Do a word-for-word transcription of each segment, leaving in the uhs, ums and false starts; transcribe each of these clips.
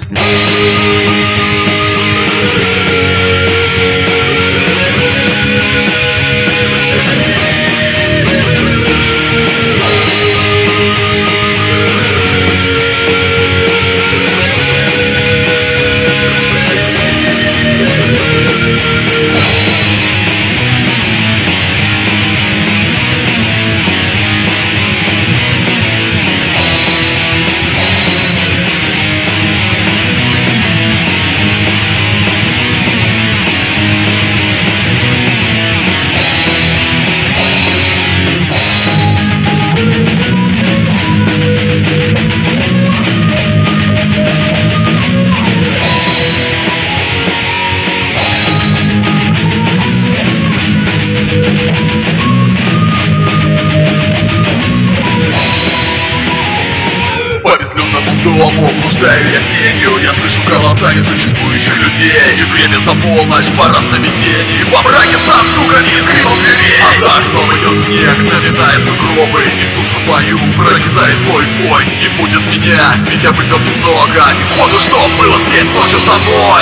Дому блуждаю я тенью, я слышу голоса несуществующих людей. И время за полночь, пора сновидений. Во мраке со стуком и скрипом дверей. А за окном идет снег, налетает сугробы. И душу мою пронизает злой бой. Не будет меня, ведь я выпил немного. Не вспомню, что было здесь ночью со мной.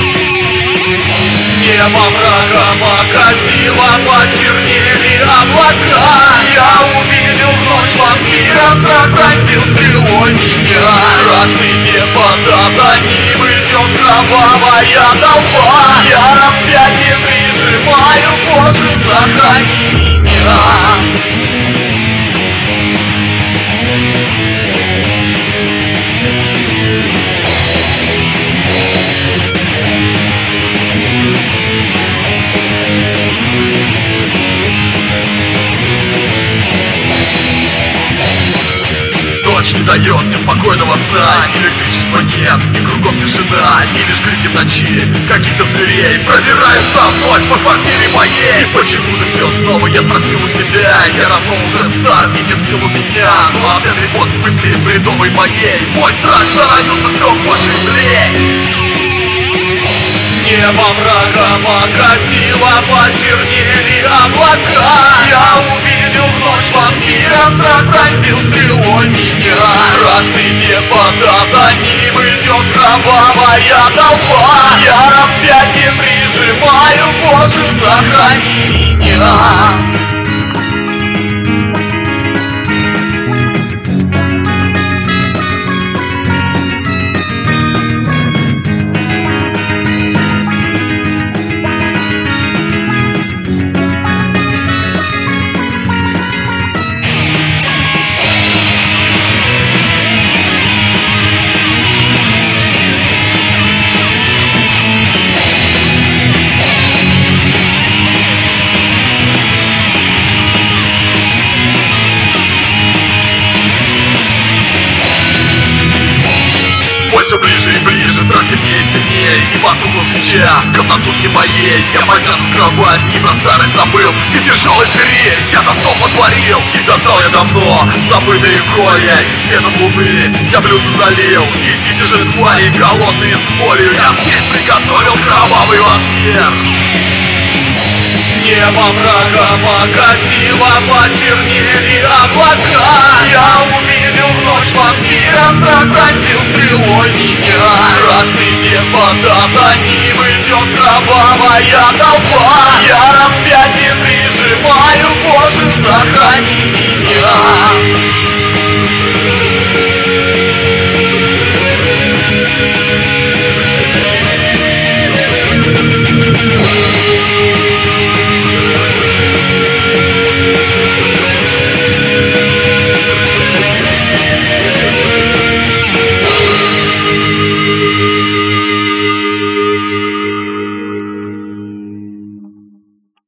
Небо мраком окатило, почернели облака. Я увидел ночь вампира, страх пронзил стрелой меня. Страшный деспот, а за ним идет кровавая толпа. Я распятие прижимаю, Боже, сохрани меня. Ночь не дает мне спокойного сна. Электричества нет, и кругом тишина. И лишь крики в ночи каких-то зверей продираются вновь по квартире моей. И почему же все снова, я спросил у себя. Я равно уже стар, и нет сил у меня. Но опять репост мысли бредовой моей. Мой страх становится все больше и злей. Небо мраком окатило, почернели облака. Я увидел ночь вампира, страх пронзил стрелой меня. Страшный деспот, а за ним идет кровавая толпа. Я распятие прижимаю, Боже, сохрани меня. Все ближе и ближе, страх сильнее и сильнее. И потухла свеча в комнатушке моей. Я поднялся с кровати и про старый забыл. И тяжелой двери я засов отворил. И достал я давно забытые колья. И светом луны я блюдо залил. И нити жертва и голодные с болью. Я здесь приготовил кровавый вампир. Небо мраком окатило, почернели облака. Я увидел ночь вампира, страх пронзил стрелой меня. Страшный деспот, а за ним идет кровавая толпа. Я распятие прижимаю, Боже, сохрани меня.